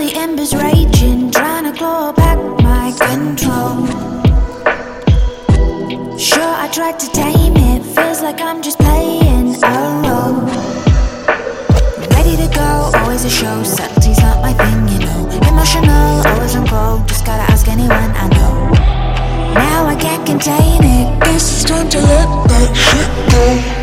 The embers raging, trying to claw back my control. Sure, I tried to tame it, feels like I'm just playing a role. Ready to go, always a show, subtlety's not my thing, you know. Emotional, always on go, just gotta ask anyone I know. Now I can't contain it, guess it's time to let that shit go.